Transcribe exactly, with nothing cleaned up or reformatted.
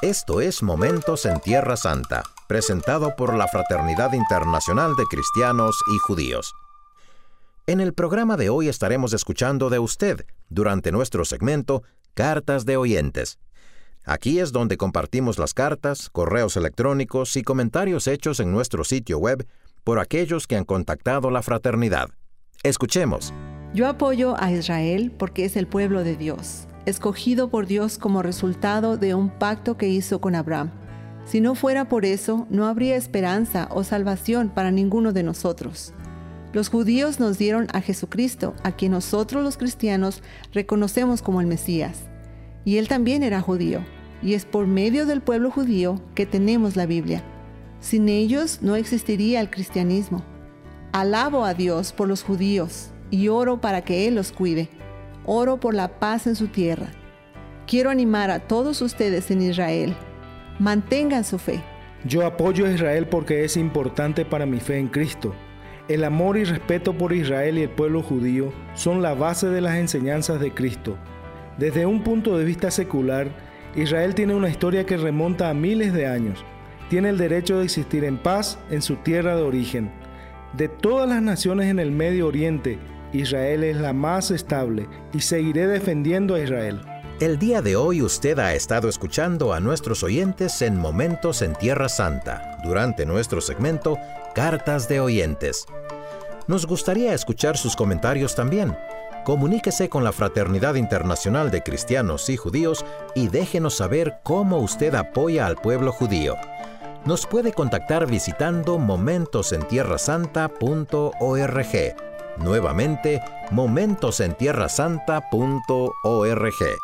Esto es Momentos en Tierra Santa, presentado por la Fraternidad Internacional de Cristianos y Judíos. En el programa de hoy estaremos escuchando de usted durante nuestro segmento Cartas de Oyentes. Aquí es donde compartimos las cartas, correos electrónicos y comentarios hechos en nuestro sitio web por aquellos que han contactado la fraternidad. Escuchemos. Yo apoyo a Israel porque es el pueblo de Dios, escogido por Dios como resultado de un pacto que hizo con Abraham. Si no fuera por eso, no habría esperanza o salvación para ninguno de nosotros. Los judíos nos dieron a Jesucristo, a quien nosotros los cristianos reconocemos como el Mesías. Y él también era judío, y es por medio del pueblo judío que tenemos la Biblia. Sin ellos no existiría el cristianismo. Alabo a Dios por los judíos y oro para que Él los cuide. Oro por la paz en su tierra. Quiero animar a todos ustedes en Israel. Mantengan su fe. Yo apoyo a Israel porque es importante para mi fe en Cristo. El amor y respeto por Israel y el pueblo judío son la base de las enseñanzas de Cristo. Desde un punto de vista secular, Israel tiene una historia que remonta a miles de años. Tiene el derecho de existir en paz en su tierra de origen. De todas las naciones en el Medio Oriente, Israel es la más estable y seguiré defendiendo a Israel. El día de hoy usted ha estado escuchando a nuestros oyentes en Momentos en Tierra Santa, durante nuestro segmento Cartas de Oyentes. Nos gustaría escuchar sus comentarios también. Comuníquese con la Fraternidad Internacional de Cristianos y Judíos y déjenos saber cómo usted apoya al pueblo judío. Nos puede contactar visitando momentos en tierra santa punto org. Nuevamente, momentos en tierra santa punto org.